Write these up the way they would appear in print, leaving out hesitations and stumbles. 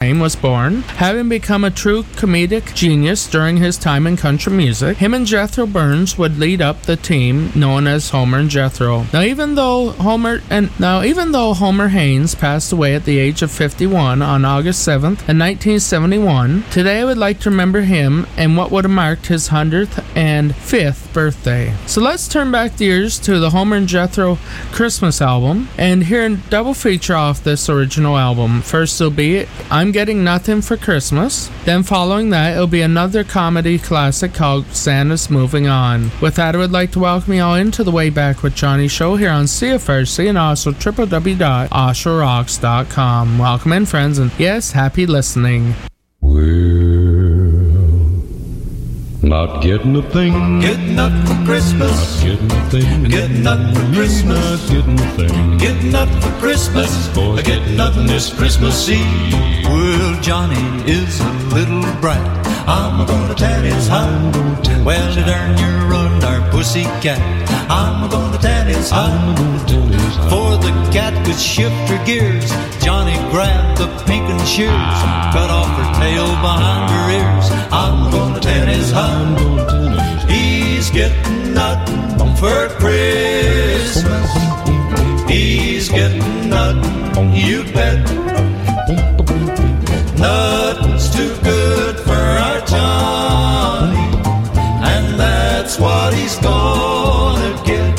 fame was born. Having become a true comedic genius during his time in country music, him and Jethro Burns would lead up the team known as Homer and Jethro. Now even though Homer Haynes passed away at the age of 51 on August 7th in 1971, today I would like to remember him and what would have marked his 105th birthday. So let's turn back the years to the Homer and Jethro Christmas album and hear a double feature off this original album. First it'll be I'm Getting Nothing for Christmas. Then following that it'll be another comedy classic called Santa's Moving On. With that I would like to welcome you all into the Way Back with Johnny show here on CFRC and also www.OshaRocks.com. Welcome in, friends, and yes, happy listening. Not getting a thing. Getting nothing for Christmas. Not getting a thing. Getting nothing for Christmas. Not getting a thing. Getting nothing for Christmas. Boys Getting nothing this Christmas Eve. Well, Johnny is a little brat. I'm gonna tell his high. Well, to darn you run our pussycat. I'm gonna tell his high. For the cat could shift her gears. Johnny grabbed the pinkin' shears, cut off her tail behind her ears. I'm gonna tell his high. He's getting nothing for Christmas. He's getting nothing, you bet. Nothing's too good for our Johnny, and that's what he's gonna get.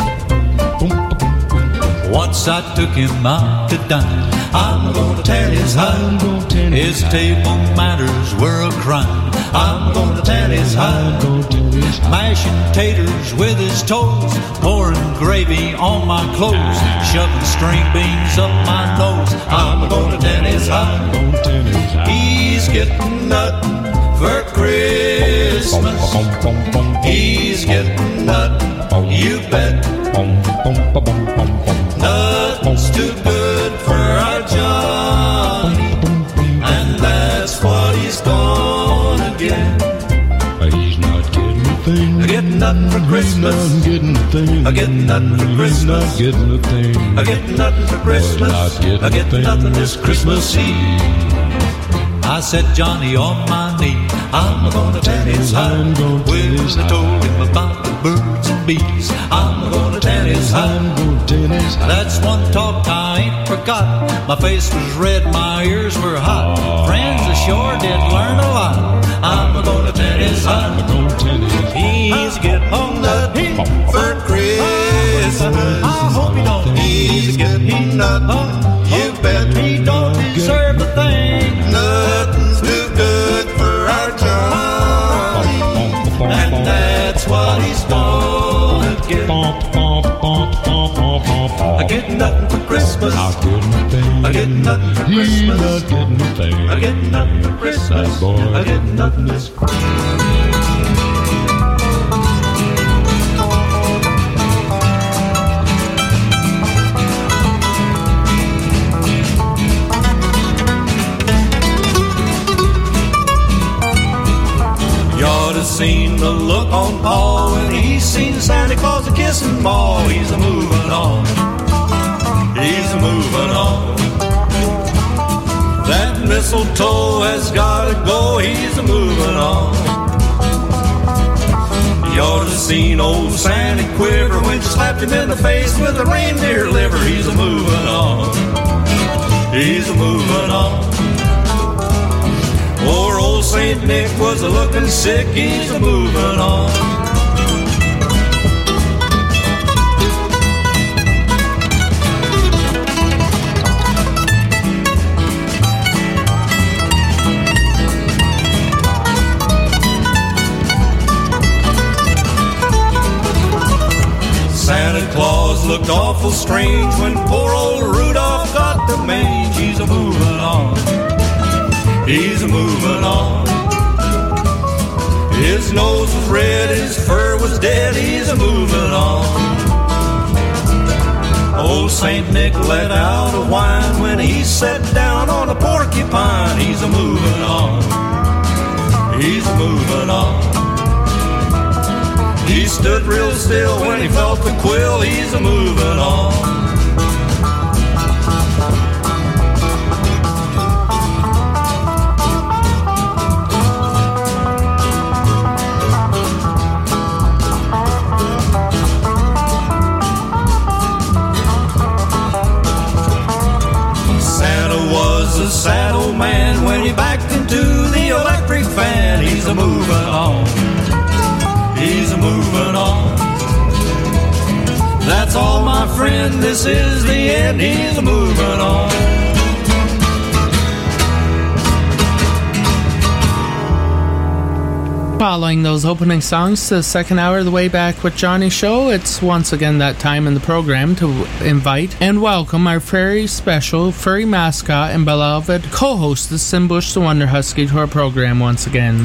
Once I took him out to dine. I'm gonna tell his high. His table manners were a crime. I'm gonna tell his high. Mashing taters with his toes, pouring gravy on my clothes, shoving string beans up my nose. I'm gonna tell his high. He's getting nothing for Christmas. He's getting nothing, you bet. Nothing's too good for our Johnny, and that's what he's gonna get. He's not getting a thing. Getting nothing for Christmas. He's not getting a thing. Getting nothing for Christmas. He's not getting a thing. Getting nothing for Christmas. Getting nothing this Christmas Eve. I said, Johnny, on my knee, I'm gonna tell his high. When I told him about the birds and bees, I'm gonna tell his high. That's one talk I ain't forgot. My face was red, my ears were hot. Friends ashore did learn a lot. I'm gonna tell his high. He's getting nothing for Christmas. I hope he don't. He's getting nothing. You bet he don't deserve a thing. Nothing's too good for our Johnny, and that's what he's gonna get. I get nothing for Christmas. I get nothing for Christmas. I get nothing for Christmas. I get nothing this Christmas. Seen the look on Paul when he seen Santa Claus a kissing ball. He's a moving on. He's a moving on. That mistletoe has gotta go. He's a moving on. You ought to seen old Santa quiver when you slapped him in the face with a reindeer liver. He's a moving on. He's a moving on. Poor old Saint Nick was a-looking sick, he's a-moving on. Santa Claus looked awful strange when poor old Rudolph got the mange. He's a-moving on. He's a-moving on. His nose was red, his fur was dead. He's a-moving on. Old Saint Nick let out a whine when he sat down on a porcupine. He's a-moving on. He's a-moving on. He stood real still when he felt the quill. He's a-moving on. man when he backed into the electric fan. He's a moving on. He's a moving on. That's all, my friend, this is the end. He's a moving on. Following those opening songs to the second hour of the Way Back with Johnny show, it's once again that time in the program to invite and welcome our very special furry mascot and beloved co-host, the Simbush the Wonder Husky, to our program once again.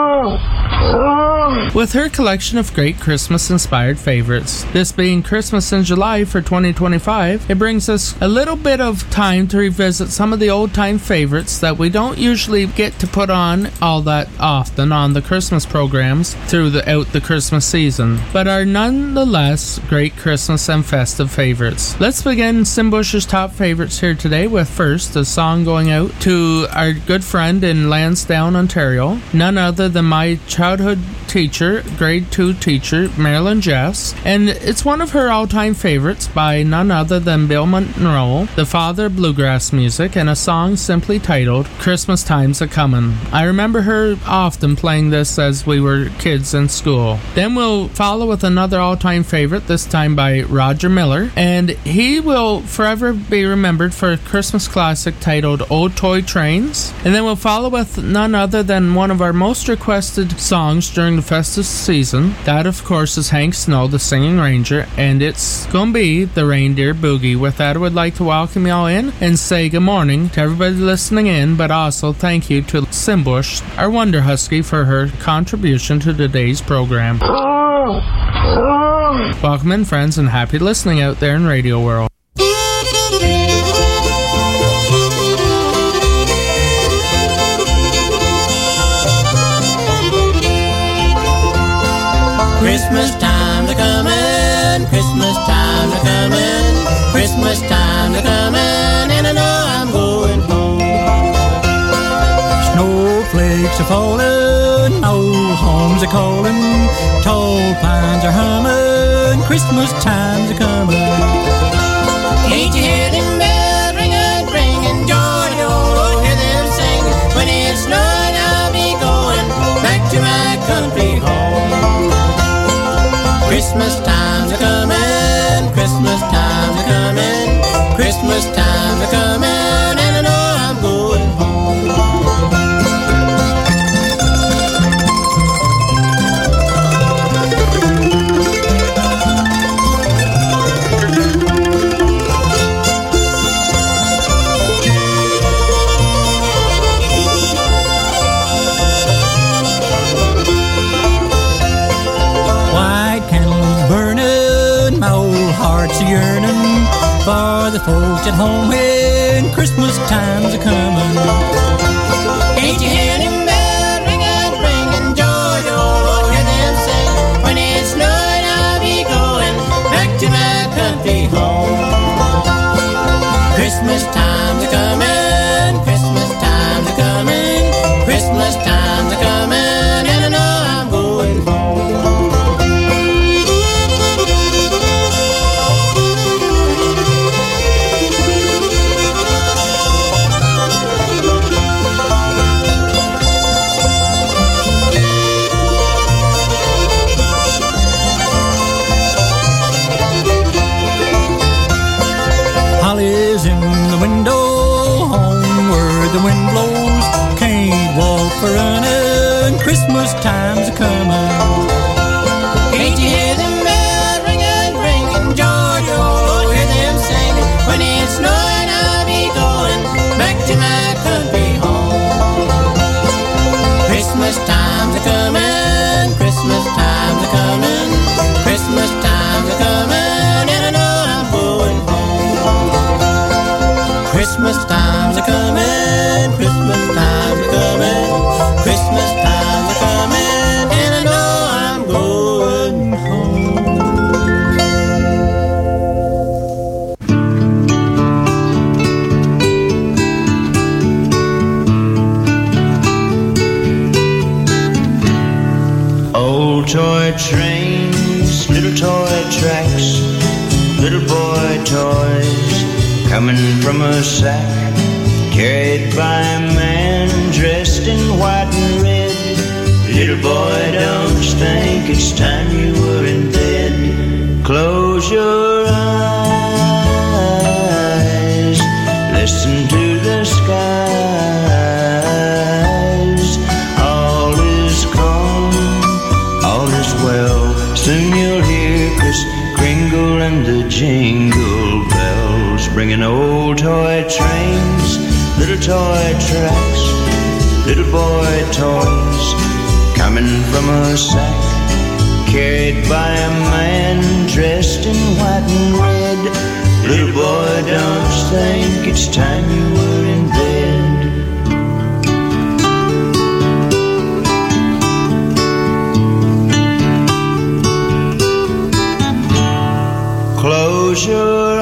With her collection of great Christmas-inspired favorites. This being Christmas in July for 2025, it brings us a little bit of time to revisit some of the old-time favorites that we don't usually get to put on all that often on the Christmas programs throughout the Christmas season, but are nonetheless great Christmas and festive favorites. Let's begin Simbush's top favorites here today with first a song going out to our good friend in Lansdowne, Ontario, none other than my childhood teacher, grade 2 teacher, Marilyn Jess, and it's one of her all-time favorites by none other than Bill Monroe, the father of bluegrass music, and a song simply titled Christmas Time's A-Comin'. I remember her often playing this as we were kids in school. Then we'll follow with another all-time favorite, this time by Roger Miller, and he will forever be remembered for a Christmas classic titled Old Toy Trains. And then we'll follow with none other than one of our most requested songs during the festive season. That, of course, is Hank Snow, the Singing Ranger, and it's gonna be the Reindeer Boogie. With that, I would like to welcome you all in and say good morning to everybody listening in, but also thank you to Simbush, our Wonder Husky, for her contribution to today's program. Welcome in, friends, and happy listening out there in Radio World. Christmas time's a-comin', Christmas time's a-comin', Christmas time's a-comin', and I know I'm going home. Snowflakes are falling, old homes are calling, tall pines are humming, Christmas time's a-comin'. Ain't you hear them bells ringin', bringin' joy, oh, hear them singin', when it's snowing I'll be going back to my country home. Christmas time's a-comin', Christmas time's a-comin', Christmas time's a-comin', and I know I'm going home. Hearts are yearning for the folks at home when Christmas time's a-comin'. Ain't you hear them bells ringin', bringin' joy, oh, hear them sing, when it's snowing I'll be going back to my country home. Christmas time's a-comin', Christmas time's a-comin', Christmas time's a-comin', and I know I'm going home. Holly's in the window, home where the wind blows, can't walk for running, Christmas time's a-comin'. Can't you hear them bells ringin', bringin' joy, oh, hear them singin', when it's snowing I'll be going back to my country home. Christmas time's a-comin', Christmas time's a-comin', Christmas time's a-comin', and I know I'm going home. Christmas time's a-comin', Christmas time's a-comin', Christmas time's a-comin', and I know I'm going home. Old toy trains, little toy tracks, little boy toys coming from a sack, carried by a man dressed in white and red. Little boy, don't you think it's time you were in bed? Close your eyes, listen to the skies. All is calm, all is well. Soon you'll hear Kris Kringle and the jingle bells, bringing old toy trains, little toy tracks, little boy toys, coming from a sack, carried by a man dressed in white and red. Little boy, don't you think it's time you were in bed? Close your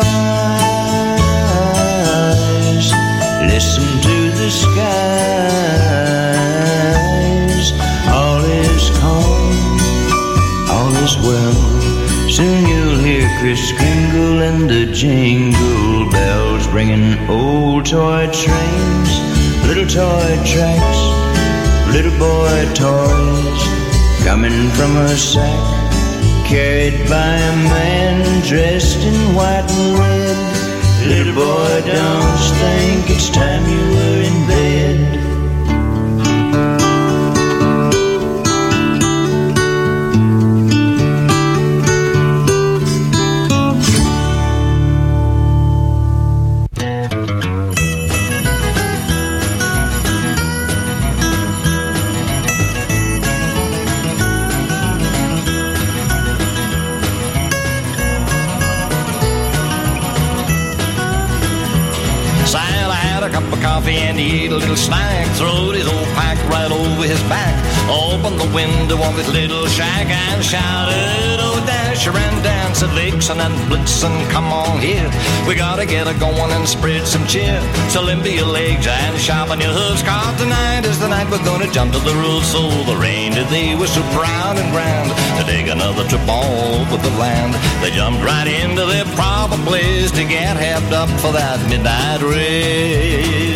eyes, listen to the skies. All is calm, all is well. Soon you'll hear Kris Kringle and the jingle bells, bringing old toy trains, little toy tracks, little boy toys, coming from a sack, carried by a man dressed in white and red. Little boy, don't you think it's time you were in bed? And he ate a little snack, throwed his old pack right over his back, opened the window of his little shack and shouted, "Oh, Dasher and Dancer, Vixen and Blitzen, come on here. We gotta get a-going and spread some cheer. So limber your legs and sharpen your hooves, 'cause tonight is the night we're gonna jump to the roof." So the reindeer, they were so proud and grand to take another trip all over the land. They jumped right into their proper place to get hepped up for that midnight race.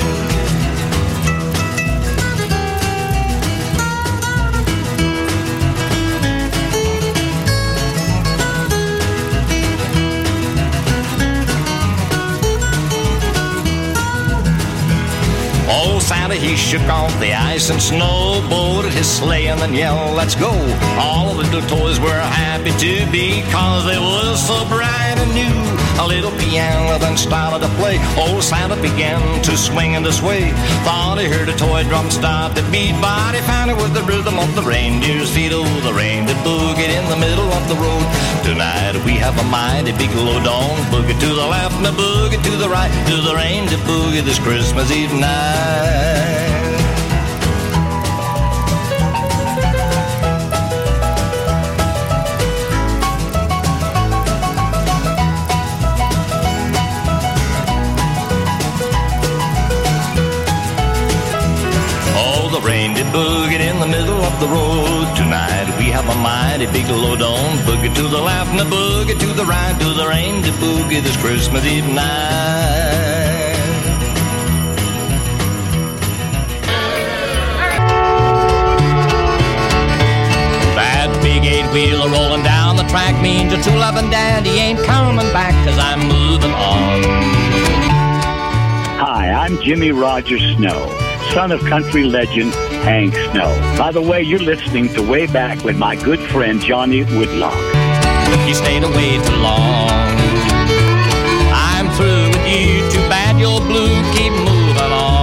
Old Santa, he shook off the ice and snow, boarded his sleigh and then yelled, "Let's go." All the little toys were happy to be, 'cause they were so bright and new. A little piano then started to play. Old Santa began to swing and to sway. Thought he heard a toy drum start to beat, but he found it was the rhythm of the reindeer's feet. Oh, the reindeer boogie in the middle of the road. Tonight we have a mighty big load on. Boogie to the left and a boogie to the right. Do the reindeer boogie this Christmas Eve night. Reindeer boogie in the middle of the road. Tonight we have a mighty big load on. Boogie to the left and a boogie to the right. Do the reindeer boogie this Christmas Eve night. That big eight-wheeler rolling down the track means your true loving daddy ain't coming back, 'cause I'm moving on. Hi, I'm Jimmy Rogers Snow, son of country legend Hank Snow. By the way, you're listening to Way Back with my good friend Johnny Whitlock. You stayed away too long. I'm through with you. Too bad you're blue. Keep moving on.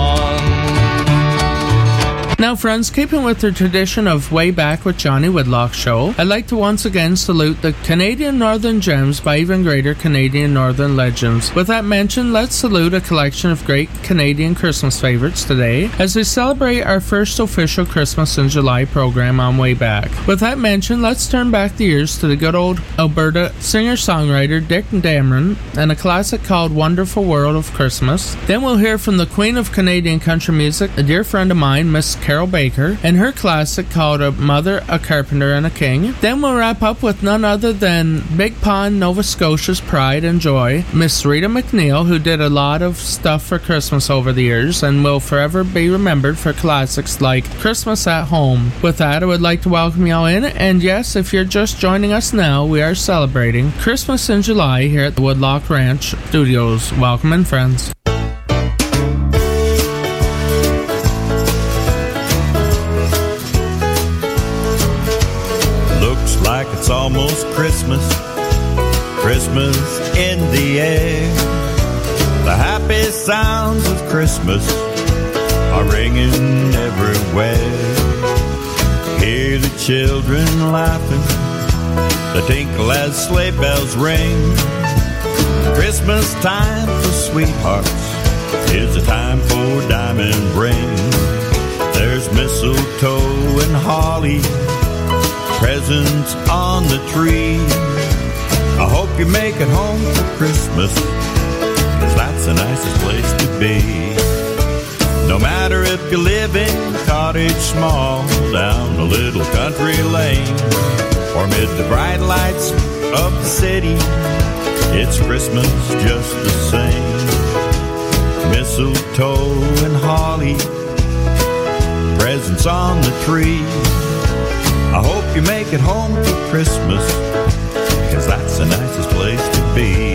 Now, friends, keeping with the tradition of Way Back with Johnny Whitlock show, I'd like to once again salute the Canadian Northern Gems by even greater Canadian Northern Legends. With that mentioned, let's salute a collection of great Canadian Christmas favorites today as we celebrate our first official Christmas in July program on Way Back. With that mentioned, let's turn back the years to the good old Alberta singer-songwriter Dick Dameron and a classic called Wonderful World of Christmas. Then we'll hear from the Queen of Canadian Country Music, a dear friend of mine, Miss Carol Baker and her classic called A Mother, a Carpenter, and a King. Then we'll wrap up with none other than Big Pond, Nova Scotia's pride and joy, Miss Rita McNeil, who did a lot of stuff for Christmas over the years and will forever be remembered for classics like Christmas at Home. With that, I would like to welcome y'all in, and yes, if you're just joining us now, we are celebrating Christmas in July here at the Woodloch Ranch Studios. Welcome in, friends. Looks like it's almost Christmas, Christmas in the air. The happy sounds of Christmas are ringing everywhere. Hear the children laughing, the tinkle as sleigh bells ring. Christmas time for sweethearts is a time for diamond rings. There's mistletoe and holly, presents on the tree. I hope you make it home for Christmas, 'cause that's the nicest place to be. No matter if you live in cottage small, down a little country lane, or amid the bright lights of the city, it's Christmas just the same. Mistletoe and holly, presents on the tree. I hope you make it home for Christmas, 'cause that's the nicest place to be.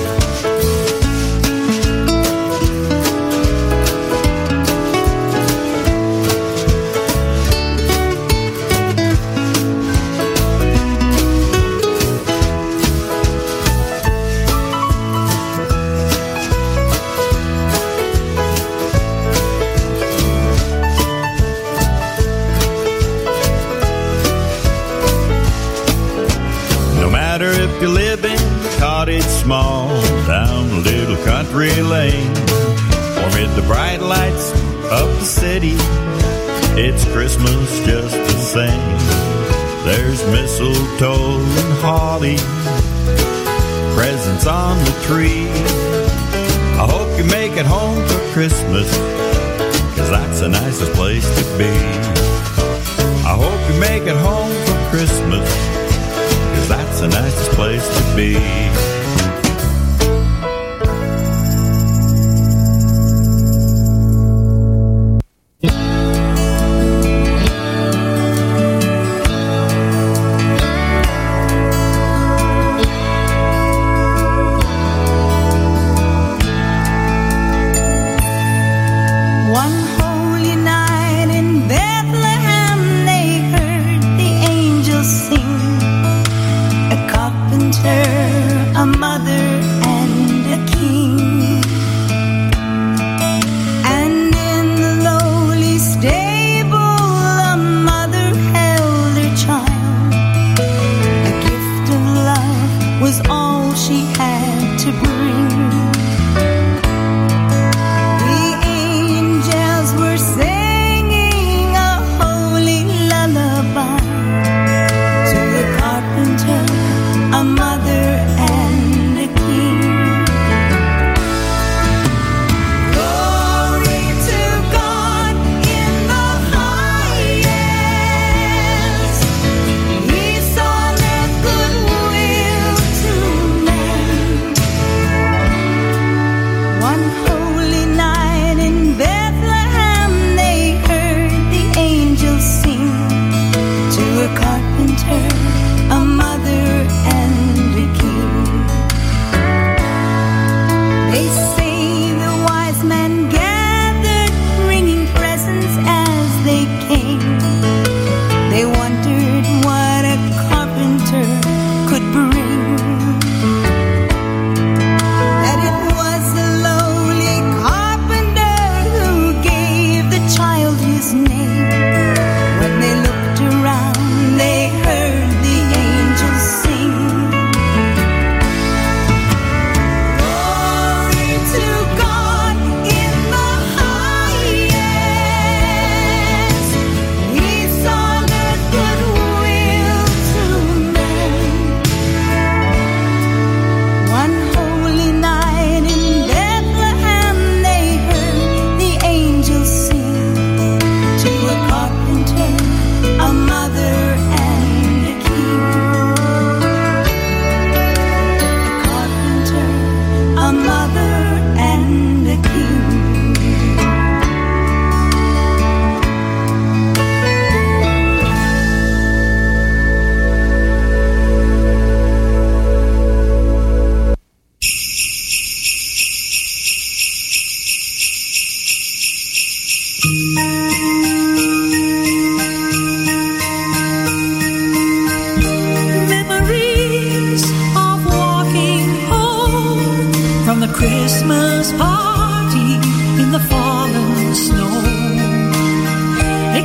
If you live in cottage small, down a little country lane, or amid the bright lights of the city, it's Christmas just the same. There's mistletoe and holly, presents on the tree. I hope you make it home for Christmas, 'cause that's the nicest place to be. I hope you make it home for Christmas, 'cause that's the nicest place to be.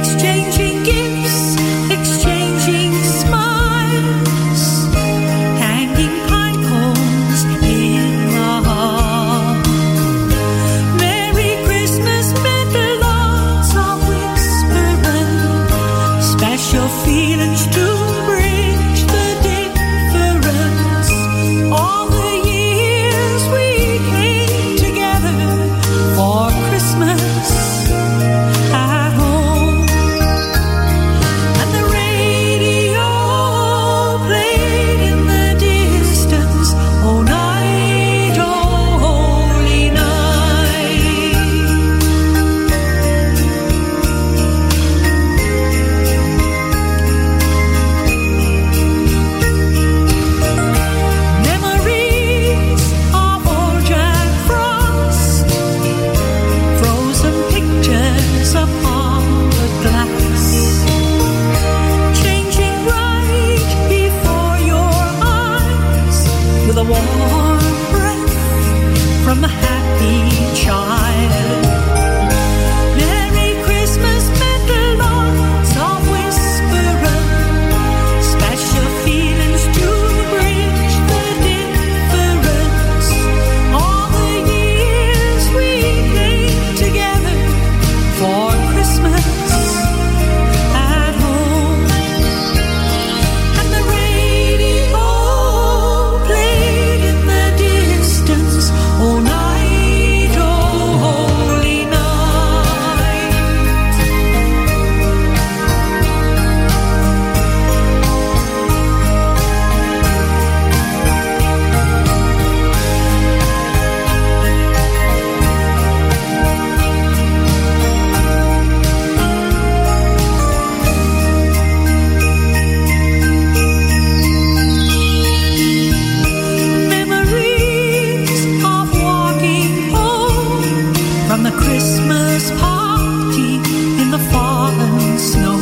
exchanging gifts, exchanging smiles, hanging pine cones in the hall. Merry Christmas meant lots of whispering, special feelings to bridge the difference. All the years we came together for Christmas at home, and the radio played in the distance, oh night, oh holy night. Memories of old Jack Frost, frozen pictures upon the glass, changing right before your eyes with a warm breath from the happy child. Merry Christmas meant lots of whispering, special feelings to bridge the difference. All the years we came together for Christmas at home, and the radio played in the distance, oh night, oh holy night. Memories of walking home from the Christmas party in the fallen snow,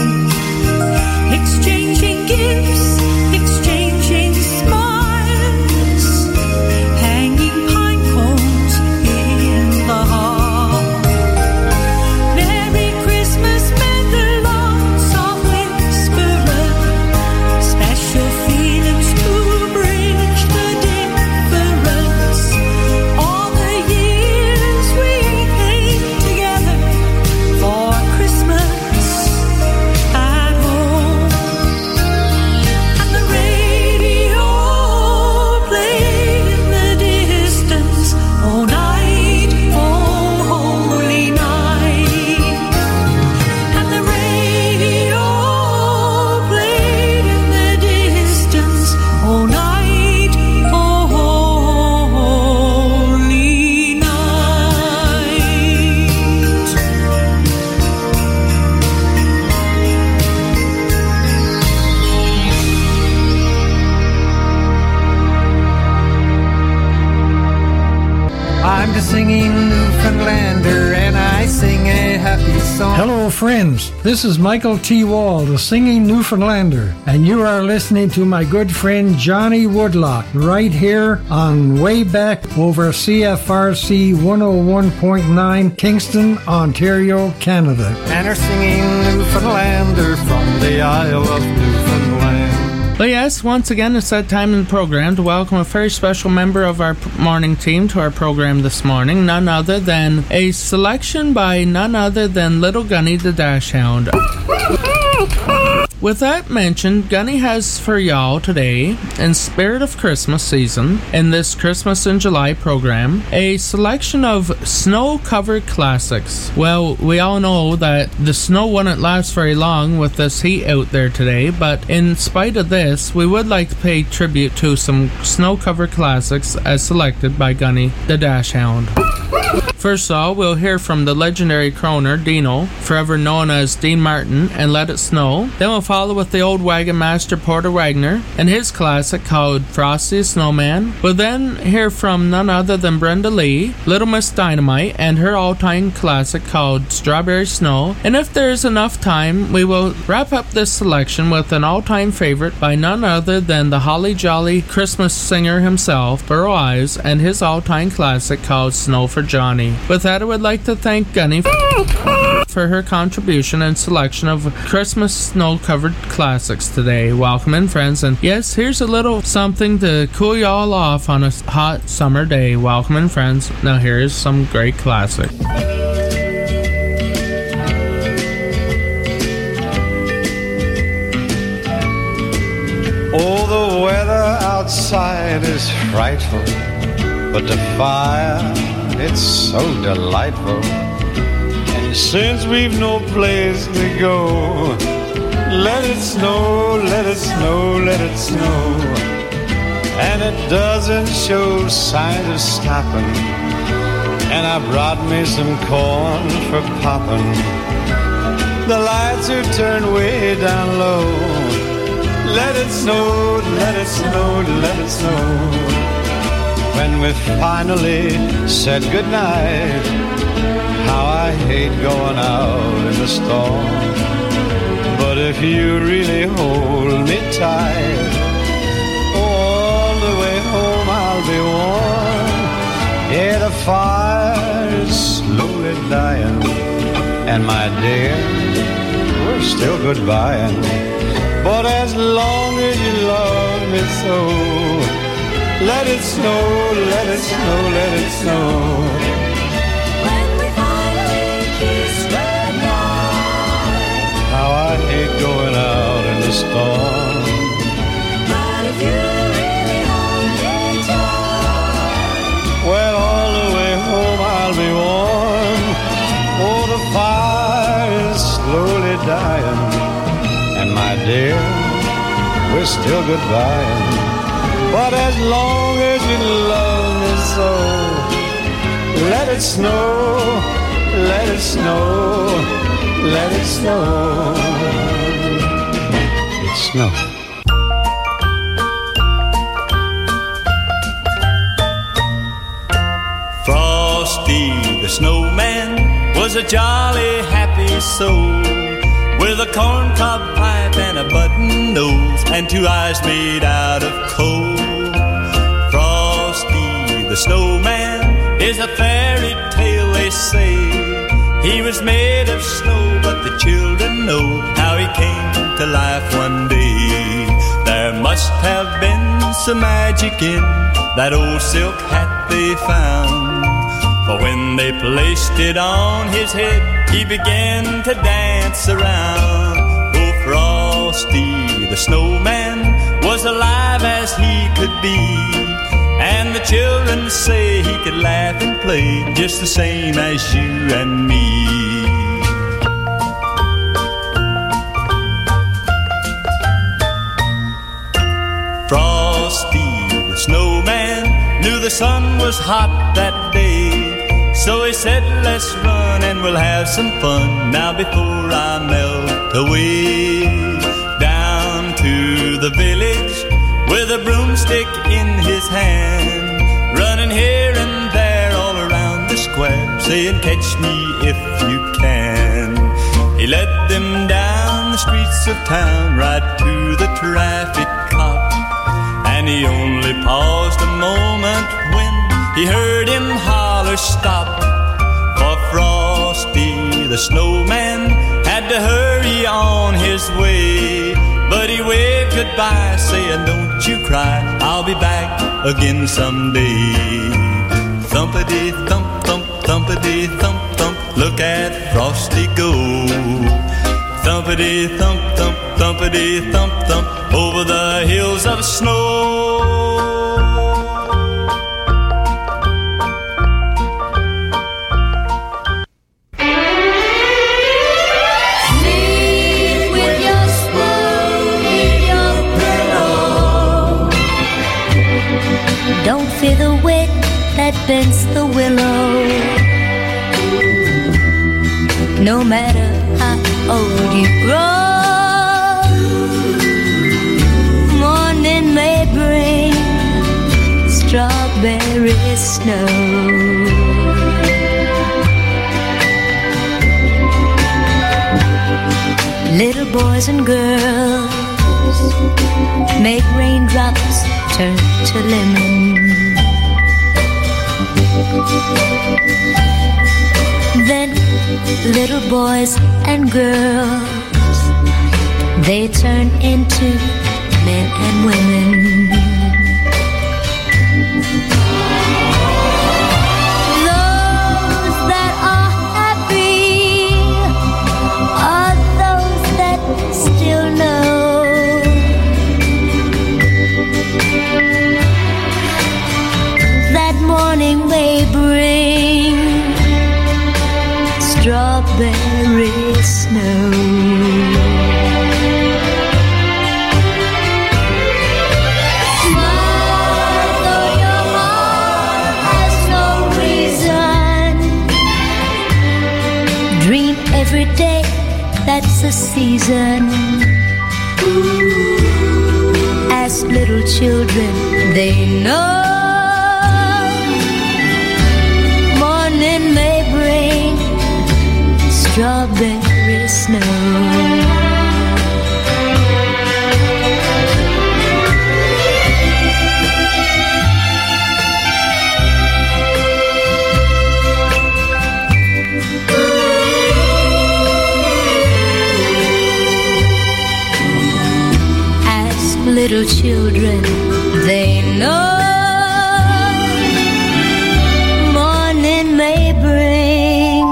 exchanging gifts, exchanging smiles, hanging pine cones in the hall. Merry Christmas meant lots of whispering, special feelings to bridge the difference. All the years we came together for Christmas at home, and the radio played in the distance, oh night, oh holy night. And the radio played in the distance, oh night, oh holy night. I'm just singing Newfoundlander, and I sing a happy song. Hello, friends. This is Michael T. Wall, the singing Newfoundlander, and you are listening to my good friend Johnny Woodlock right here on Way Back over CFRC 101.9 Kingston, Ontario, Canada. And are singing Newfoundlander from the Isle of Newfoundland. But yes, once again, it's that time in the program to welcome a very special member of our morning team to our program this morning, none other than a selection by none other than Little Gunny the Dachshund. With that mentioned, Gunny has for y'all today, in spirit of Christmas season, in this Christmas in July program, a selection of snow-covered classics. Well, we all know that the snow wouldn't last very long with this heat out there today, but in spite of this, we would like to pay tribute to some snow-covered classics as selected by Gunny the Dachshund. First of all, we'll hear from the legendary croner Dino, forever known as Dean Martin, and Let It Snow. Then we'll follow with the old wagon master Porter Wagner and his classic called Frosty the Snowman. We'll then hear from none other than Brenda Lee, Little Miss Dynamite, and her all-time classic called Strawberry Snow. And if there's enough time, we will wrap up this selection with an all-time favorite by none other than the Holly Jolly Christmas singer himself, Burl Ives, and his all-time classic called Snow for Johnny. today. With that, I would like to thank Gunny for her contribution and selection of Christmas snow-covered classics today. Welcome in, friends, and yes, here's a little something to cool y'all off on a hot summer day. Welcome in, friends. Now here's some great classic. Oh, the weather outside is frightful, but the fire, it's so delightful. And since we've no place to go, let it snow, let it snow, let it snow. And it doesn't show signs of stopping. And I brought me some corn for popping. The lights are turned way down low. Let it snow, let it snow, let it snow. When we finally said goodnight, how I hate going out in the storm. But if you really hold me tight, all the way home I'll be warm. Yeah, the fire's slowly dying, and my dear, we're still goodbying. But as long as you love me so, let it snow, let it snow, let it snow. When we finally kiss goodnight, How I hate going out in the storm. but if you really hold me tight, Well, all the way home I'll be warm. Oh, the fire is slowly dying. And my dear, we're still goodbying. But as long as you love me so, let it snow, let it snow, let it snow. It snow. Frosty the snowman was a jolly happy soul, with a corncob pipe and a button nose, and two eyes made out of coal. Frosty the snowman is a fairy tale, they say. He was made of snow, but the children know how he came to life one day. There must have been some magic in that old silk hat they found, for when they placed it on his head, he began to dance around. Oh, Frosty the snowman was alive as he could be, and the children say he could laugh and play just the same as you and me. Frosty the snowman knew the sun was hot that day, so he said, let's run and we'll have some fun now before I melt away. Down to the village with a broomstick in his hand, running here and there all around the square, saying, catch me if you can. He led them down the streets of town right to the traffic cop, and he only paused a moment when he heard him holler, stop. For Frosty the snowman had to hurry on his way, but he waved goodbye saying, don't you cry, I'll be back again someday. Thumpity thump thump, thumpity thump thump, look at Frosty go. Thumpity thump thump, thumpity thump thump, over the hills of snow. don't fear the wind that bends the willow. No matter how old you grow, morning may bring strawberry snow. Little boys and girls make raindrops turn to lemon. little boys and girls, they turn into men and women. Those that are happy are those that still know that morning may bring strawberry snow. Smile though your heart has no reason. Dream every day, that's a season. As little children, they know morning may bring strawberry snow. Ask little children, they know morning may bring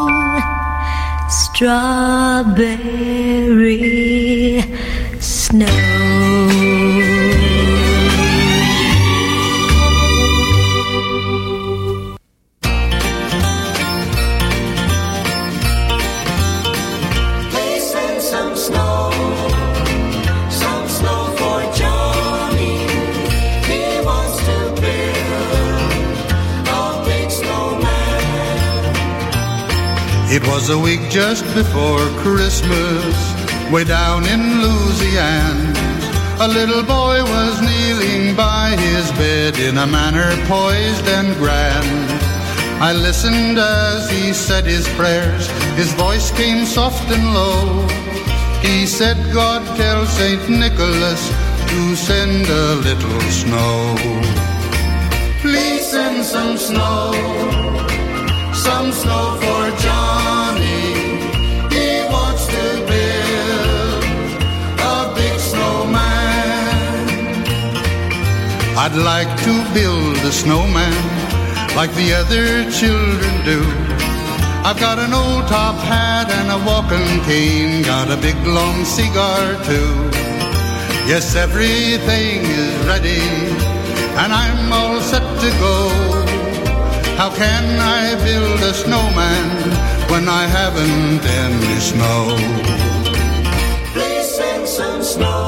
strawberry snow. Please send some snow for Johnny. He wants to build a big snowman. It was a week just before Christmas, way down in Louisiana. A little boy was kneeling by his bed in a manner poised and grand. I listened as he said his prayers. His voice came soft and low. He said, God tell St. Nicholas to send a little snow. Please send some snow for Johnny. He wants to build a big snowman. I'd like to build a snowman like the other children do. I've got an old top hat and a walking cane, got a big long cigar too. Yes, everything is ready and I'm all set to go. How can I build a snowman when I haven't any snow? Please send some snow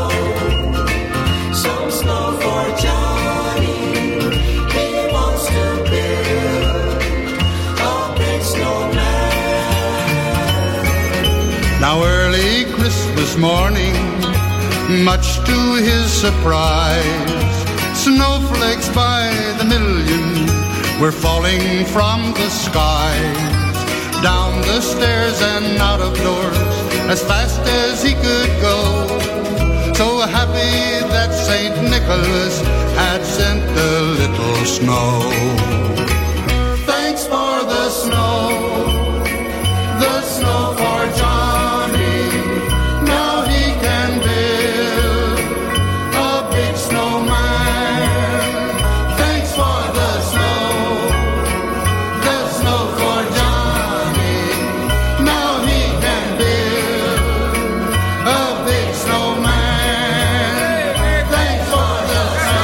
for Johnny. He wants to build a big snowman. Now early Christmas morning, much to his surprise, snowflakes by the million were falling from the skies. Down the stairs and out of doors, as fast as he could go. So happy that St. Nicholas had sent a little snow. Thanks for the snow for Johnny. Now he can build a big snowman. Thanks for the snow for Johnny. Now he can build a big snowman. Thanks for the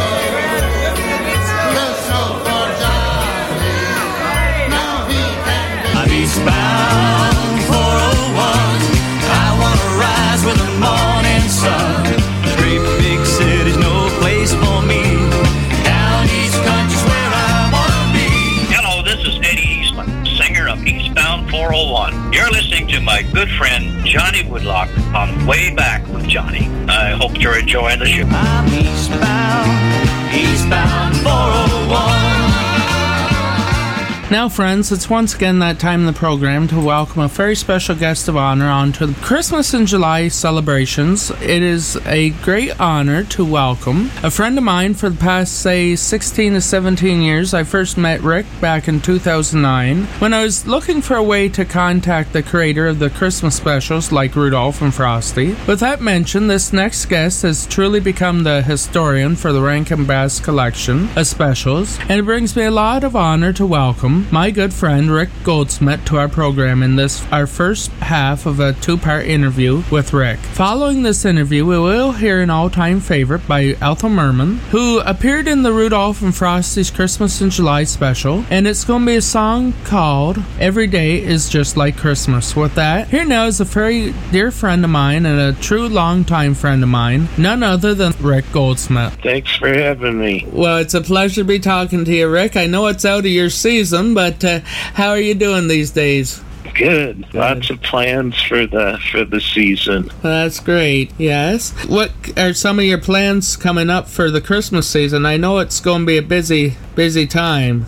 snow for Johnny. Now he can build. I'm eastbound 401. I wanna rise with the morning sun. The great big city's no place for me. Down east country's where I wanna be. Hello, this is Eddie Eastman, singer of Eastbound 401. You're listening to my good friend Johnny Woodlock on Way Back with Johnny. I hope you're enjoying the show. I'm eastbound 401. Now, friends, it's once again that time in the program to welcome a very special guest of honor onto the Christmas in July celebrations. It is a great honor to welcome a friend of mine for the past, say, 16 to 17 years. I first met Rick back in 2009 when I was looking for a way to contact the creator of the Christmas specials like Rudolph and Frosty. With that mentioned, this next guest has truly become the historian for the Rankin Bass collection of specials, and it brings me a lot of honor to welcome my good friend Rick Goldsmith to our program in this, our first half of a two-part interview with Rick. Following this interview, we will hear an all-time favorite by Ethel Merman, who appeared in the Rudolph and Frosty's Christmas in July special, and it's going to be a song called Every Day is Just Like Christmas. With that, here now is a very dear friend of mine and a true long-time friend of mine, none other than Rick Goldsmith. Thanks for having me. Well, it's a pleasure to be talking to you, Rick. I know it's out of your season, but how are you doing these days? Good. Lots of plans for the season. That's great. Yes. What are some of your plans coming up for the Christmas season? I know it's going to be a busy time.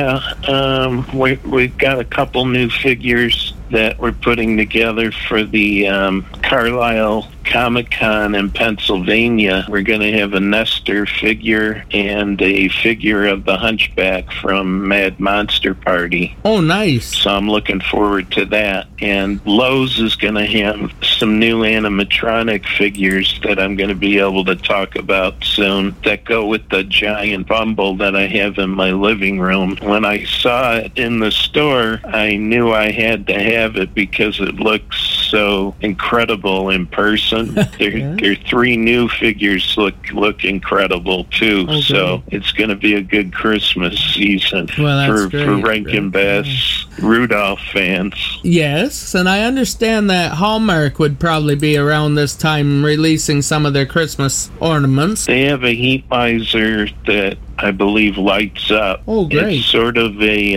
Yeah. We've got a couple new figures that we're putting together for the Carlisle Comic-Con in Pennsylvania. We're going to have a Nestor figure and a figure of the Hunchback from Mad Monster Party. Oh, nice. So I'm looking forward to that. And Lowe's is going to have some new animatronic figures that I'm going to be able to talk about soon that go with the giant Bumble that I have in my living room. When I saw it in the store, I knew I had to have it because it looks so incredible in person. Their three new figures look incredible too. Okay. So it's going to be a good Christmas season for Rankin Bass Rudolph fans. Yes, and I understand that Hallmark would probably be around this time releasing some of their Christmas ornaments. They have a heat miser that I believe lights up. Oh, great. It's sort of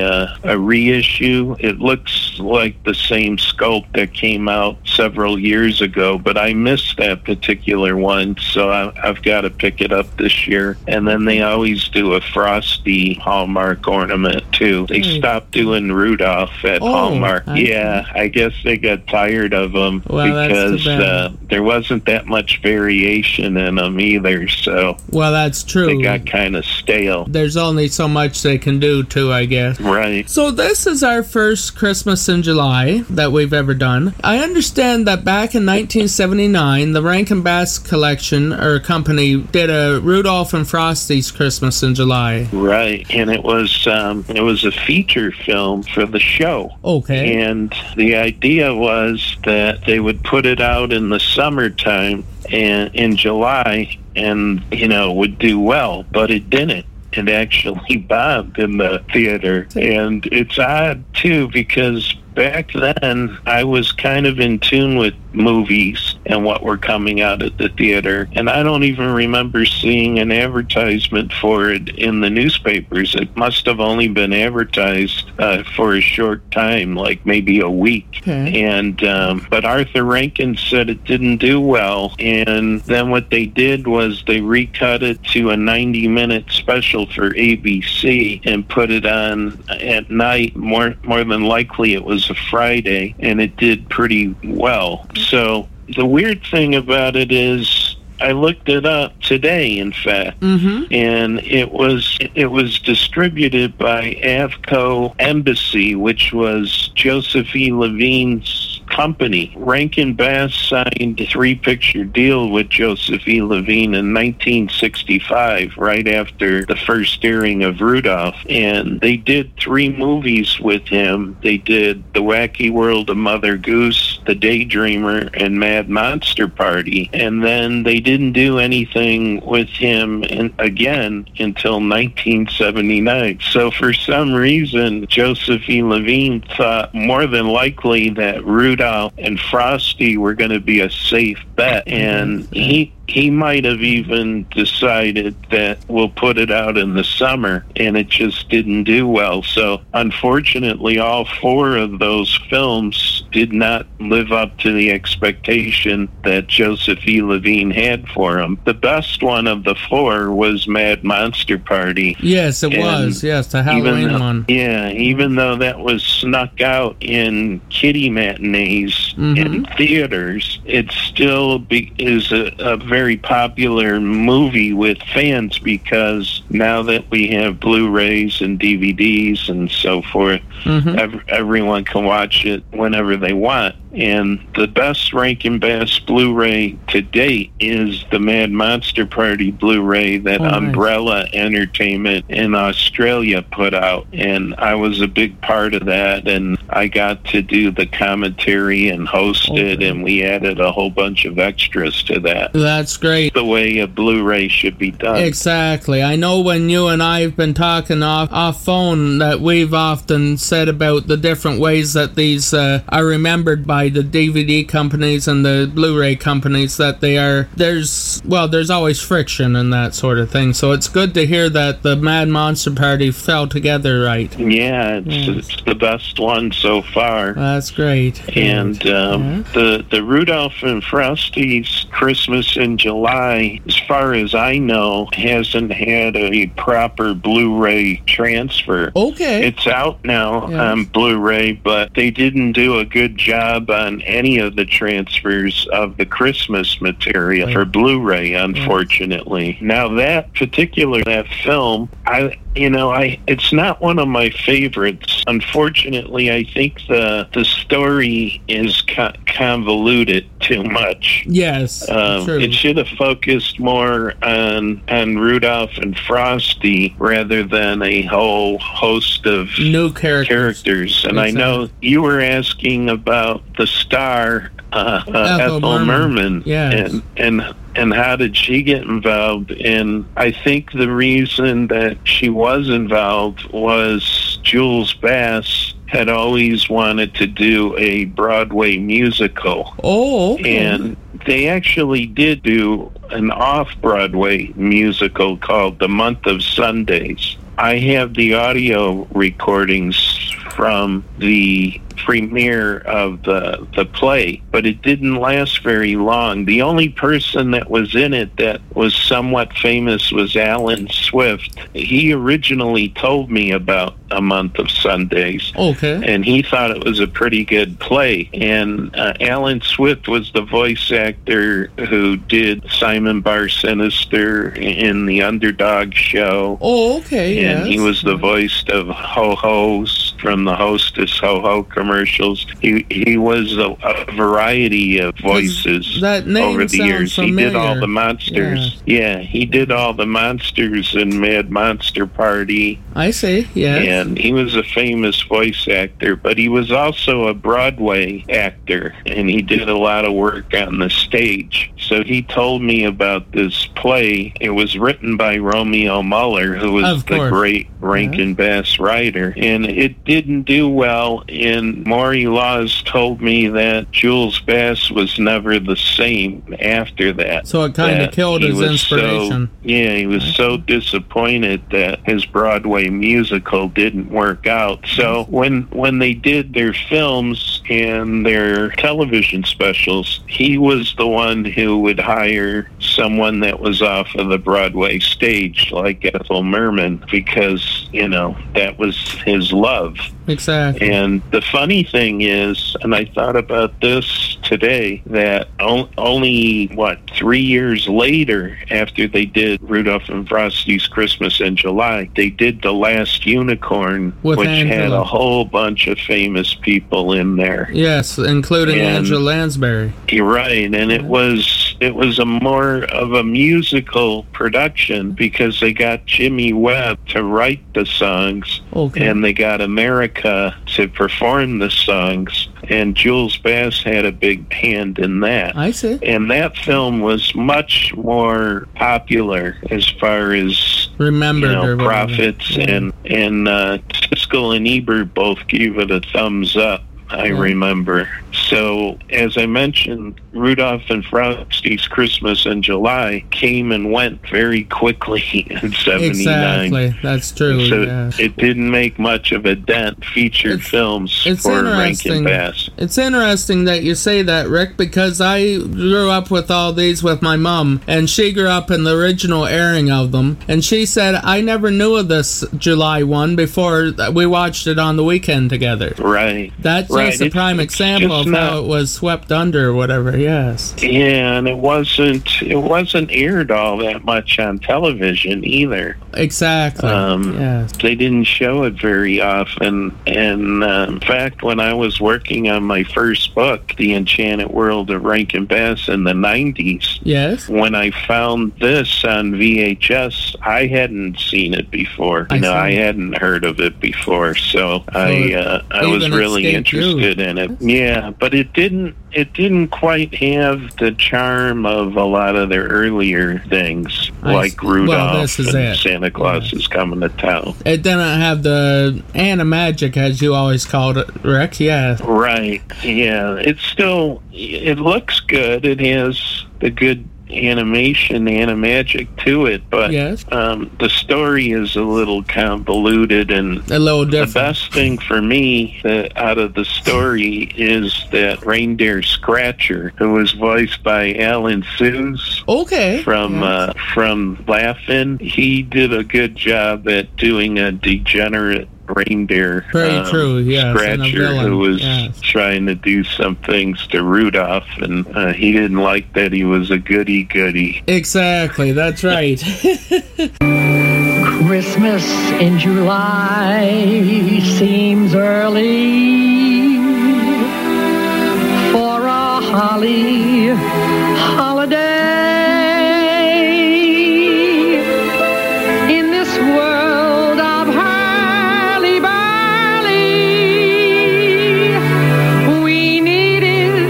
a reissue. It looks like the same sculpt that came out several years ago, but I missed that particular one, so I've got to pick it up this year. And then they always do a Frosty Hallmark ornament, too. They stopped doing Rudolph at Hallmark. Yeah, I guess they got tired of them because there wasn't that much variation in them either, so... Well, that's true. They got kind of stale. There's only so much they can do, too, I guess. Right. So this is our first Christmas in July that we've ever done. I understand that back in 1979, the Rankin Bass collection, or company, did a Rudolph and Frosty's Christmas in July. Right, and it was a feature film for the show. Okay. And the idea was that they would put it out in the summertime and in July and, would do well, but it didn't. It actually bombed in the theater. And it's odd, too, because back then I was kind of in tune with movies and what were coming out at the theater, and I don't even remember seeing an advertisement for it in the newspapers. It must have only been advertised for a short time, like maybe a week. Okay. And but Arthur Rankin said it didn't do well, and then what they did was they recut it to a 90-minute special for ABC and put it on at night. More than likely it was a Friday, and it did pretty well. So the weird thing about it is I looked it up today, in fact, and it was distributed by Avco Embassy, which was Joseph E. Levine's company. Rankin Bass signed a 3-picture deal with Joseph E. Levine in 1965, right after the first airing of Rudolph, and they did 3 movies with him. They did The Wacky World of Mother Goose, The Daydreamer, and Mad Monster Party, and then they didn't do anything with him again until 1979. So for some reason, Joseph E. Levine thought more than likely that Rudolph and Frosty were going to be a safe bet, and he he might have even decided that we'll put it out in the summer, and it just didn't do well. So unfortunately, all 4 of those films did not live up to the expectation that Joseph E. Levine had for them. The best one of the 4 was Mad Monster Party. Yes, it was. Yes, the Halloween one. Yeah, even though that was snuck out in kiddie matinees in theaters, it still is a very popular movie with fans, because now that we have Blu-rays and DVDs and so forth, everyone can watch it whenever they want. And the best Rankin Bass Blu-ray to date is the Mad Monster Party Blu-ray that Umbrella Entertainment in Australia put out. And I was a big part of that, and I got to do the commentary and host it, and we added a whole bunch of extras to that. That's great. The way a Blu-ray should be done. Exactly. I know when you and I have been talking off phone that we've often said about the different ways that these are remembered by the DVD companies and the Blu-ray companies, that there's always friction and that sort of thing. So it's good to hear that the Mad Monster Party fell together right. Yeah, it's the best one so far. That's great. And the Rudolph and Frosty's Christmas in July, as far as I know, hasn't had a proper Blu-ray transfer. Okay. It's out now on Blu-ray, but they didn't do a good job on any of the transfers of the Christmas material for Blu-ray, unfortunately. Now that film, it's not one of my favorites. Unfortunately, I think the story is convoluted too much. Yes, true. It should have focused more on Rudolph and Frosty rather than a whole host of new characters. And I know you were asking about the star, Ethel Merman. Yes. And how did she get involved? And I think the reason that she was involved was Jules Bass had always wanted to do a Broadway musical. Oh, okay. And they actually did do an off-Broadway musical called The Month of Sundays. I have the audio recordings from the premiere of the play, but it didn't last very long. The only person that was in it that was somewhat famous was Alan Swift. He originally told me about A Month of Sundays. Okay. And he thought it was a pretty good play. And Alan Swift was the voice actor who did Simon Bar Sinister in the Underdog show. Oh, okay, and he was the voice of Ho-Ho's from the Hostess Ho-Ho commercials. He was a variety of voices over the years. Familiar. He did all the monsters. Yeah, he did all the monsters in Mad Monster Party. I see, yeah. And he was a famous voice actor, but he was also a Broadway actor, and he did a lot of work on the stage. So he told me about this play. It was written by Romeo Muller, who was the great Rankin Bass writer, and it didn't do well. And Maury Laws told me that Jules Bass was never the same after that. So it kind of killed his inspiration. He was so disappointed that his Broadway musical didn't work out. So when they did their films and their television specials, he was the one who would hire someone that was off of the Broadway stage, like Ethel Merman, because, that was his love. Exactly. And the funny thing is, and I thought about this today, that only, 3 years later, after they did Rudolph and Frosty's Christmas in July, they did The Last Unicorn, which had a whole bunch of famous people in there. Yes, including Angela Lansbury. You're right, and it was a more of a musical production because they got Jimmy Webb to write the songs, and they got America to perform the songs, and Jules Bass had a big hand in that. I see. And that film was much more popular as far as profits, and Siskel and Ebert both gave it a thumbs up. I remember. So, as I mentioned, Rudolph and Frosty's Christmas in July came and went very quickly in 79. Exactly, that's true. So yeah. it didn't make much of a dent featured films for Rankin Bass. It's interesting that you say that, Rick, because I grew up with all these with my mom, and she grew up in the original airing of them, and she said, I never knew of this July one before we watched it on the weekend together. Right. That's just a prime example of how it was swept under or whatever, yes. Yeah, and it wasn't aired all that much on television either. Exactly. Yes. They didn't show it very often, and in fact, when I was working on my first book, The Enchanted World of Rankin Bass in the 90s, yes, when I found this on VHS, I hadn't seen it before. I hadn't heard of it before, so I was really interested in it. Yeah, but it didn't quite have the charm of a lot of their earlier things, like Rudolph and Santa Claus is Coming to Town. It didn't have the animagic, as you always called it, Rick, yeah. Right, yeah. It looks good. It has the good animagic to it, but the story is a little convoluted and a little different. The best thing for me out of the story is that reindeer Scratcher, who was voiced by Alan Suze from Laugh-In. He did a good job at doing a degenerate reindeer Scratcher who was trying to do some things to Rudolph, and he didn't like that he was a goody-goody. Exactly, that's right. Christmas in July seems early for a holly holiday. In this world of we need it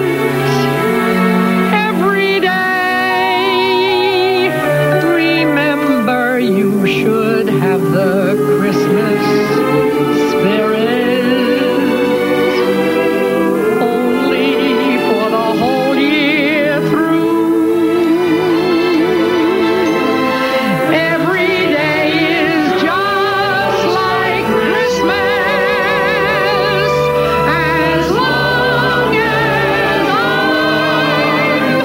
every day. Remember, you should have the Christmas spirit. Only for the whole year through. Every day is just like Christmas. As long as I'm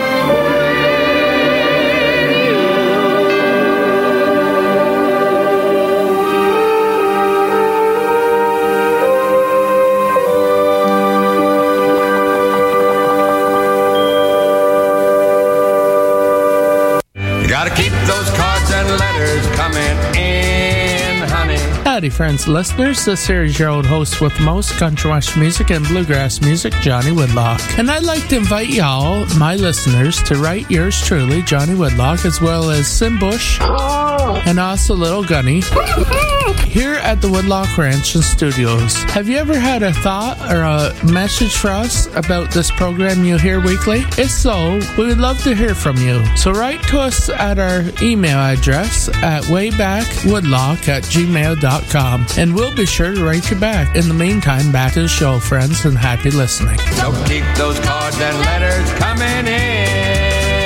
You gotta keep those cards and letters coming in, honey. Howdy, friends and listeners. This here is your old host with most country western music and bluegrass music, Johnny Woodlock. And I'd like to invite y'all, my listeners, to write yours truly, Johnny Woodlock, as well as Sim Bush and also Little Gunny, here at the Woodlock Ranch and Studios. Have you ever had a thought or a message for us about this program you hear weekly? If so, we would love to hear from you. So write to us at our email address at waybackwwoodlock@gmail.com, and we'll be sure to write you back. In the meantime, back to the show, friends, and happy listening. So keep those cards and letters coming in.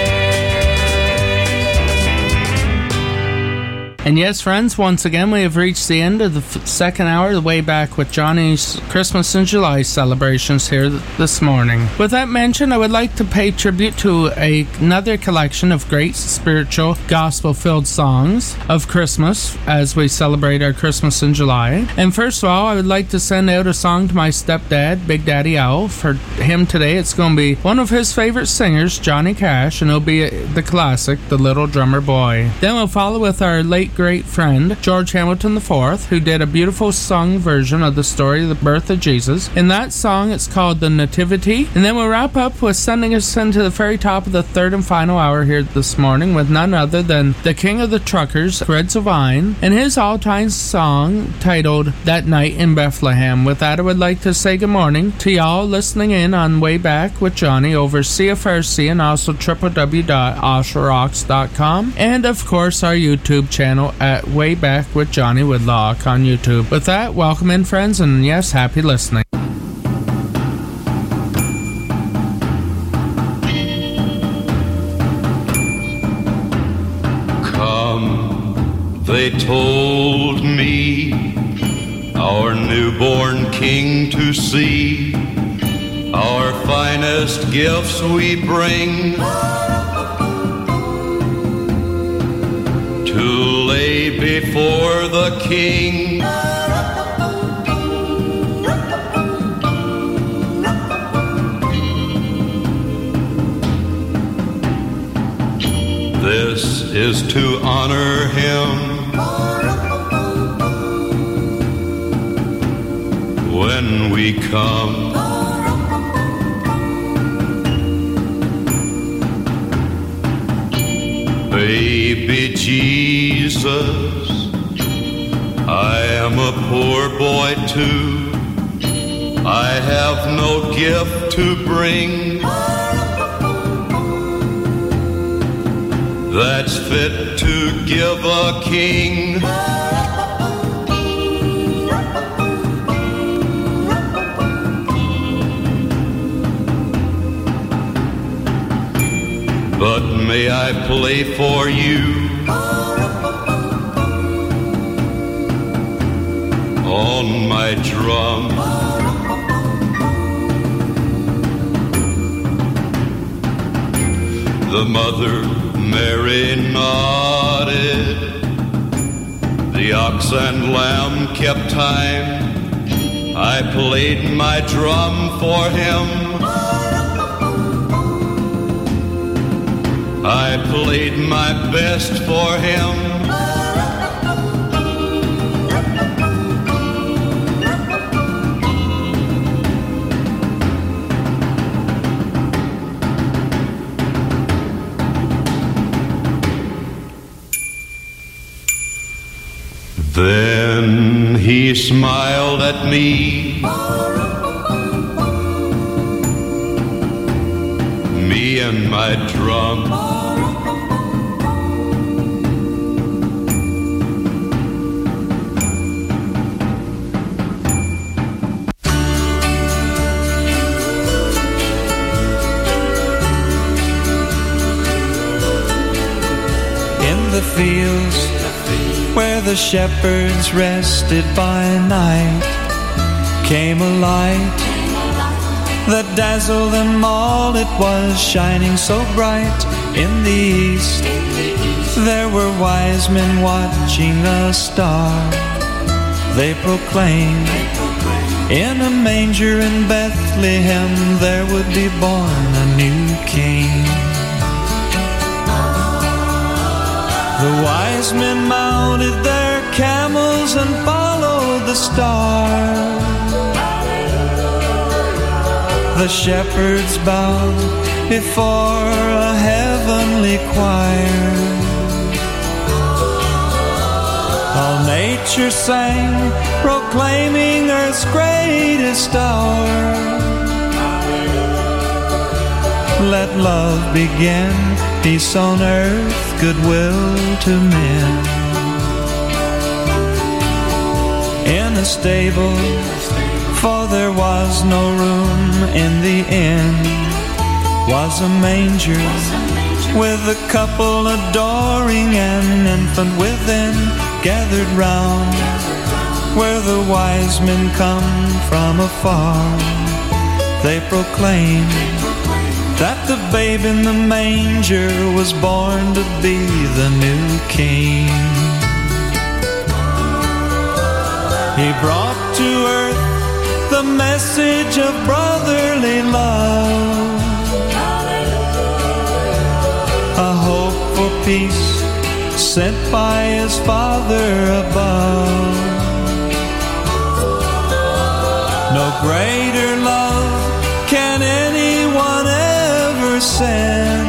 And yes, friends, once again, we have reached the end of the second hour of the Way Back with Johnny's Christmas in July celebrations here this morning. With that mentioned, I would like to pay tribute to another collection of great spiritual, gospel-filled songs of Christmas as we celebrate our Christmas in July. And first of all, I would like to send out a song to my stepdad, Big Daddy Owl. For him today, it's going to be one of his favorite singers, Johnny Cash, and it'll be the classic, The Little Drummer Boy. Then we'll follow with our late great friend George Hamilton IV, who did a beautiful sung version of the story of the birth of Jesus. In that song, it's called The Nativity. And then we'll wrap up with sending us into the very top of the third and final hour here this morning with none other than the King of the Truckers, Fred Sylvain, and his all-time song titled That Night in Bethlehem. With that, I would like to say good morning to y'all listening in on Way Back with Johnny over CFRC and also www.osharocks.com, and of course our YouTube channel at Way Back with Johnny Woodlock on YouTube. With that, welcome in, friends, and yes, happy listening. They told me our newborn king to see, our finest gifts we bring to lay before the king. This is to honor him when we come. Baby Jesus, I am a poor boy too. I have no gift to bring that's fit to give a king. But may I play for you on my drum? The mother Mary nodded, the ox and lamb kept time. I played my drum for him. I played my best for him. Then he smiled at me, me and my drum. In the fields where the shepherds rested by night, came a light that dazzled them all. It was shining so bright in the east. There were wise men watching a star. They proclaimed, in a manger in Bethlehem there would be born a new king. The wise men mounted their camels and followed the star. The shepherds bowed before a heavenly choir. All nature sang, proclaiming earth's greatest hour. Let love begin, peace on earth, goodwill to men. In a stable, for there was no room in the inn, was a manger with a couple adoring an infant within, gathered round where the wise men come from afar. They proclaim that the babe in the manger was born to be the new king. He brought to earth the message of brotherly love, a hope for peace sent by his Father above. No greater love can anyone ever send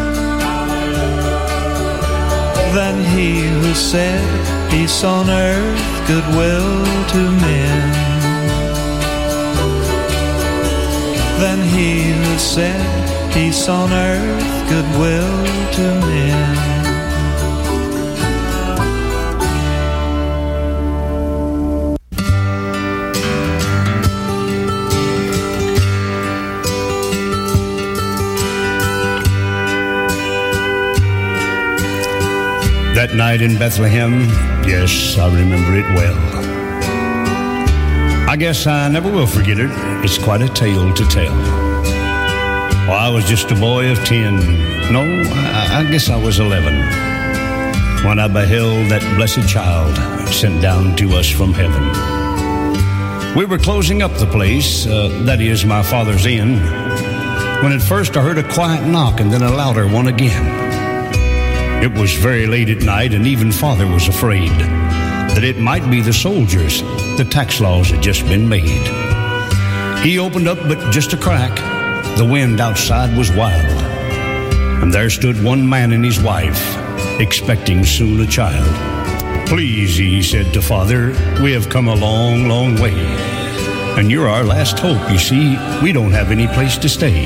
than he who said, peace on earth, goodwill to men. Than he who said, peace on earth, goodwill to men. That night in Bethlehem, yes, I remember it well. I guess I never will forget it. It's quite a tale to tell. Well, I was just a boy of 10. No, I guess I was 11 when I beheld that blessed child sent down to us from heaven. We were closing up the place, that is my father's inn, when at first I heard a quiet knock and then a louder one again. It was very late at night, and even Father was afraid that it might be the soldiers. The tax laws had just been made. He opened up but just a crack. The wind outside was wild, and there stood one man and his wife, expecting soon a child. Please, he said to Father, we have come a long, long way, and you're our last hope. You see, we don't have any place to stay.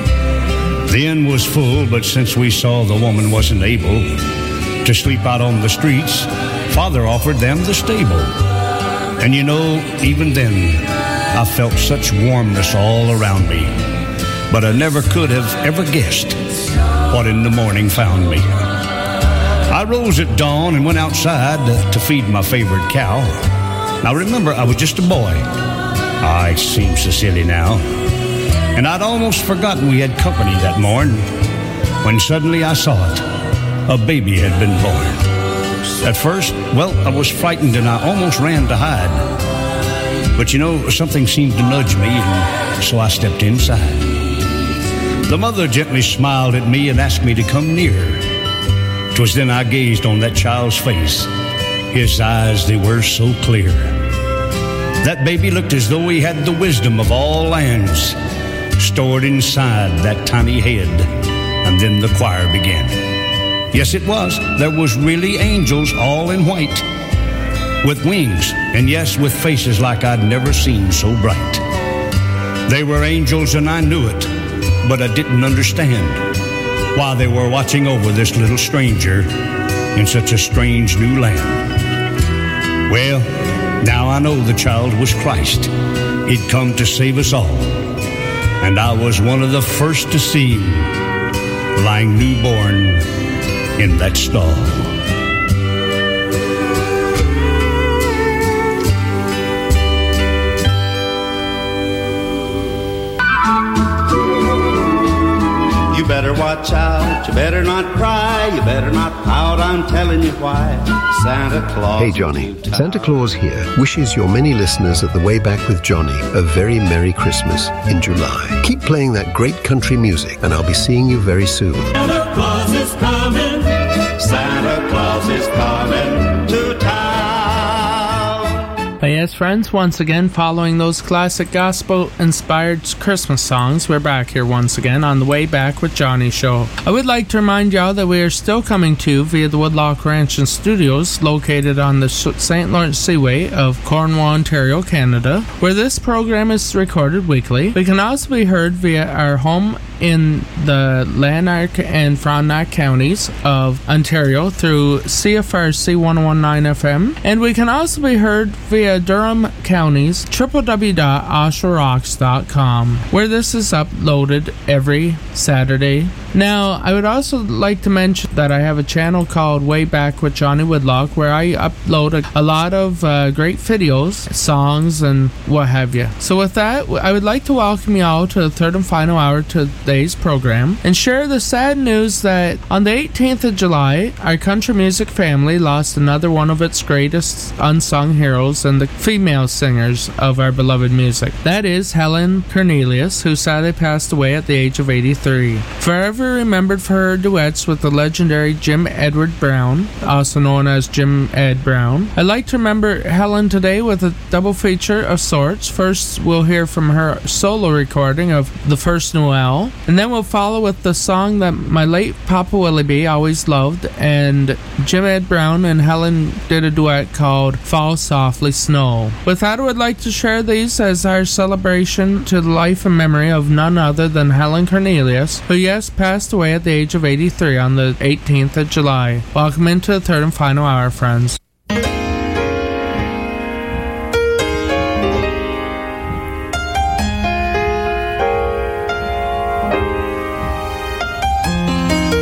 The inn was full, but since we saw the woman wasn't able to sleep out on the streets, Father offered them the stable. And you know, even then, I felt such warmness all around me. But I never could have ever guessed what in the morning found me. I rose at dawn and went outside to feed my favorite cow. Now remember, I was just a boy. It seems so silly now. And I'd almost forgotten we had company that morn, when suddenly I saw it. A baby had been born. At first, well, I was frightened and I almost ran to hide. But you know, something seemed to nudge me, and so I stepped inside. The mother gently smiled at me and asked me to come near. 'Twas then I gazed on that child's face. His eyes, they were so clear. That baby looked as though he had the wisdom of all lands stored inside that tiny head. And then the choir began. Yes, it was. There was really angels all in white, with wings, and yes, with faces like I'd never seen so bright. They were angels and I knew it, but I didn't understand why they were watching over this little stranger in such a strange new land. Well, now I know the child was Christ. He'd come to save us all. And I was one of the first to see him lying newborn in that stall. You better watch out, you better not cry, you better not pout, I'm telling you why. Santa Claus. Hey Johnny, Santa Claus here wishes your many listeners at the Way Back with Johnny a very Merry Christmas in July. Keep playing that great country music and I'll be seeing you very soon. Santa Claus is coming, Santa Claus is coming to town. Yes, friends, once again, following those classic gospel-inspired Christmas songs, we're back here once again on the Way Back with Johnny show. I would like to remind y'all that we are still coming to you via the Woodloch Ranch and Studios, located on the St. Lawrence Seaway of Cornwall, Ontario, Canada, where this program is recorded weekly. We can also be heard via our home in the Lanark and Frontenac counties of Ontario through CFRC 1019 FM, and we can also be heard via Durham County's www.osharocks.com, where this is uploaded every Saturday. Now, I would also like to mention that I have a channel called Way Back with Johnny Woodloch, where I upload a lot of great videos, songs, and what have you. So with that, I would like to welcome you all to the third and final hour to today's program and share the sad news that on the 18th of July, our country music family lost another one of its greatest unsung heroes and the female singers of our beloved music. That is Helen Cornelius, who sadly passed away at the age of 83. Forever remembered for her duets with the legendary Jim Edward Brown, also known as Jim Ed Brown. I'd like to remember Helen today with a double feature of sorts. First, we'll hear from her solo recording of The First Noel, and then we'll follow with the song that my late Papa Willoughby always loved, and Jim Ed Brown and Helen did a duet called Fall Softly Snow. With that, I would like to share these as our celebration to the life and memory of none other than Helen Cornelius, who, yes, passed away at the age of 83 on the 18th of July. Welcome into the third and final hour, friends.